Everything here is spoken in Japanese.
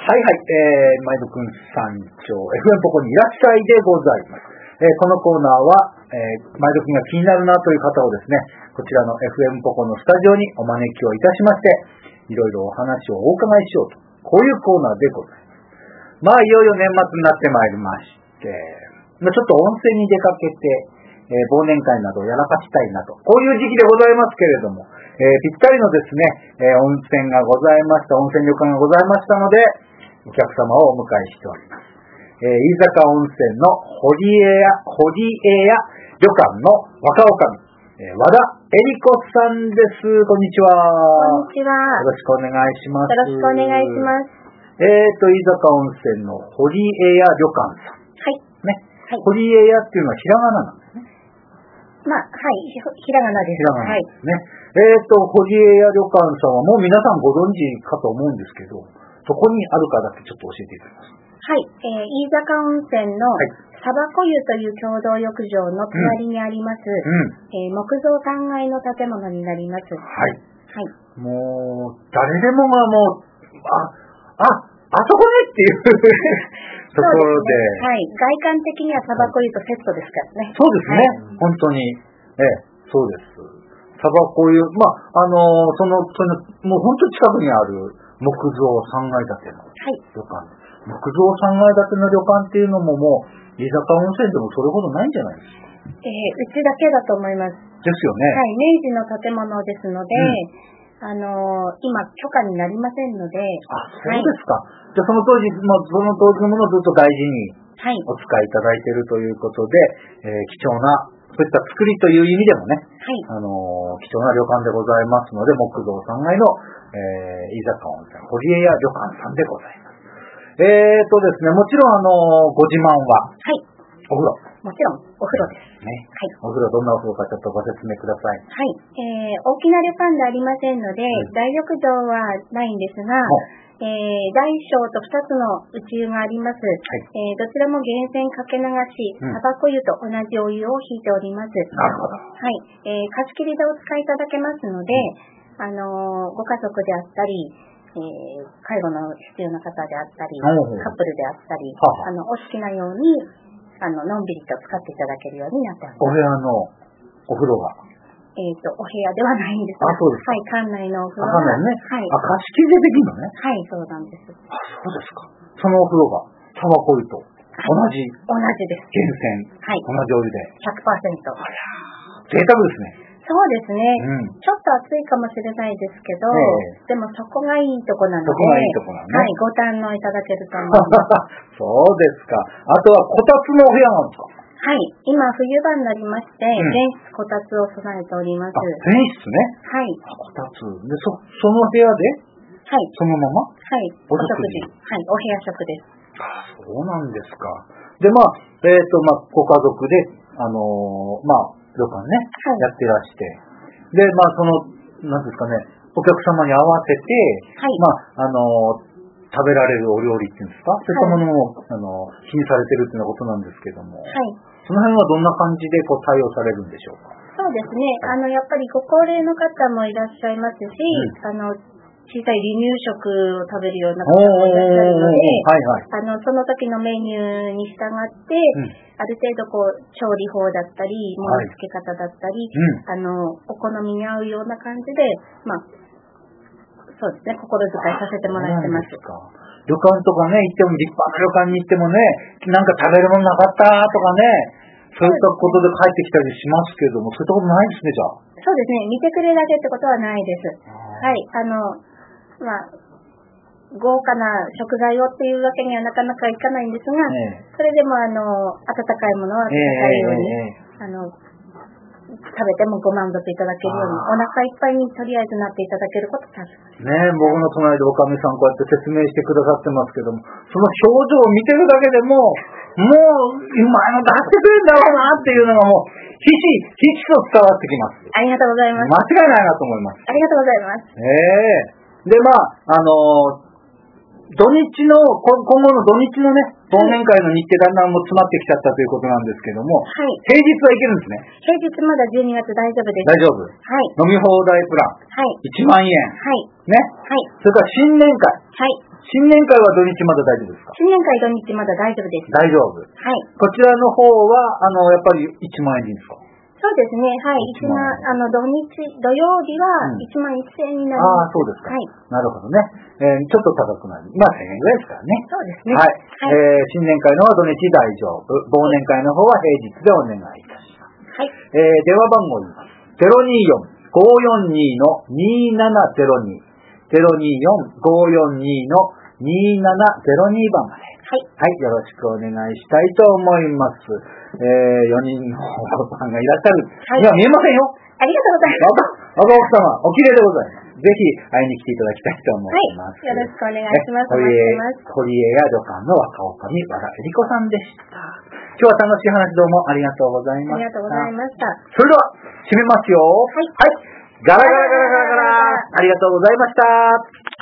はいはい、マイドくん山頂 FM ポコにいらっしゃいでございます。このコーナーは、マイドくんが気になるなという方をですね、こちらの FM ポコのスタジオにお招きをいたしまして、いろいろお話をお伺いしようと、こういうコーナーでございます。まあいよいよ年末になってまいりまして、ちょっと温泉に出かけて、忘年会などをやらかしたいなと、こういう時期でございますけれども、ぴったりのですね、温泉がございました、温泉旅館がございましたので、お客様をお迎えしております。飯坂温泉の堀江屋旅館の若女将、和田恵里子さんです。こんにちは。 こんにちは。 よろしくお願いします。 よろしくお願いします。 飯坂温泉の堀江屋旅館さん。 はい。 ね。 はい、 堀江屋っていうのはひらがななんですね。 まあ、はい。ひらがなです。 ひらがなですね。堀江屋旅館さんはもう皆さんご存知かと思うんですけど、どこにあるかだけちょっと教えていただきます。 はい。飯坂温泉のサバコ湯という共同浴場の隣にあります、木造3階の建物になります。 はい。 はい。 もう、誰でもがもう、あそこねっていうところで。 はい。外観的にはサバコ湯とセットですからね。 そうですね。はい、本当に。そうです。サバコ湯、もう本当近くにある木造3階建ての旅館。木造3階建ての旅館っていうのももう、飯坂温泉でもそれほどないんじゃないですか。 うちだけだと思います。 ですよね。 はい。明治の建物ですので、今許可になりませんので。 そうですか。じゃあその当時のものをずっと大事にお使いいただいているということで、貴重な、そういった作りという意味でもね、貴重な旅館でございますので、木造3階の、飯坂温泉堀江屋旅館さんでございます。ですね、もちろんご自慢は、お風呂。 もちろんお風呂です。 ね。はい。お風呂どんなお風呂かちょっとご説明ください。 はい。大きな旅館でありませんので、大浴場はないんですが、大小と2つの内湯があります。どちらも源泉かけ流し、サバコ湯と同じお湯を引いております。 なるほど。 はい。貸し切りでお使いいただけますので、ご家族であったり、介護の必要な方であったり、カップルであったり、お好きなように、のんびりと使っていただけるようになっております。 お部屋のお風呂がお部屋ではないんです。 そうですか。 はい、館内のお風呂が。館内ね。はい。貸し切りでできるのね。 はい、そうなんです。 そうですか。そのお風呂が、サバコ湯と同じです。 源泉。はい。同じお湯で。 100%。 贅沢ですね。 そうですね。ちょっと暑いかもしれないですけど、でもそこがいいとこなので、はい、ご堪能いただけると思います。 そうですか。あとはこたつのお部屋なんですか？ はい。今、冬場になりまして、全室こたつを備えております。 全室ね。 はい。 こたつ。で、その部屋ではい。そのままはい。お食事。はい。お部屋食です。 そうなんですか。で、ご家族で、旅館ね、やってらして。で、なんですかね、お客様に合わせて、食べられるお料理っていうんですか、そういったものも、気にされてるっていうようなことなんですけども、その辺はどんな感じで対応されるんでしょうか？ そうですね。やっぱりご高齢の方もいらっしゃいますし、小さい離乳食を食べるような方もいらっしゃるので、その時のメニューに従って、ある程度調理法だったり、盛り付け方だったり、お好みに合うような感じで、そうですね、心遣いさせてもらってます。 旅館とかね、行っても、立派な旅館に行ってもね、なんか食べるものなかったとかね、そういったことで帰ってきたりしますけども、そういったことないですね、じゃあ。 そうですね、見てくれるだけってことはないです。はい。豪華な食材をっていうわけにはなかなかいかないんですが、それでも温かいものは温かいように、食べてもご満足いただけるように、お腹いっぱいにとりあえずなっていただけることたちです。 ね、僕の隣でおかみさんこうやって説明してくださってますけども、その表情を見てるだけでもう、今の出してくれるんだろうなっていうのがもう、ひしと伝わってきます。 ありがとうございます。 間違いないなと思います。 ありがとうございます。 で、今後の土日のね、忘年会の日程だんだんも詰まってきちゃったということなんですけども、平日はいけるんですね。 平日まだ12月大丈夫です。 大丈夫。はい。飲み放題プラン。1万円。 はい。 ね。はい。それから新年会。 はい。 新年会は土日まだ大丈夫ですか？ 新年会土日まだ大丈夫です。 大丈夫。 はい。 こちらの方は、やっぱり1万円でいいんですか？ そうですね。はい。土曜日は1万1000円になります。 ああ、そうですか。 はい。 なるほどね。ちょっと高くなる。まあ1000円ぐらいですからね。 そうですね。 はい。新年会のは土日大丈夫。忘年会の方は平日でお願いいたします。 はい。 電話番号言います。024-542-2702。024-542-2702番まで。はい、よろしくお願いしたいと思います。4人のお子さんがいらっしゃる。はい。いや、見えませんよ。 ありがとうございます。 若奥様、お綺麗でございます。ぜひ会いに来ていただきたいと思います。 はい。よろしくお願いします。 堀江屋旅館の若女将、和田恵里子さんでした。今日は楽しい話どうもありがとうございました。 ありがとうございました。 それでは、締めますよ。はい。ガラガラガラガラガラ。ありがとうございました。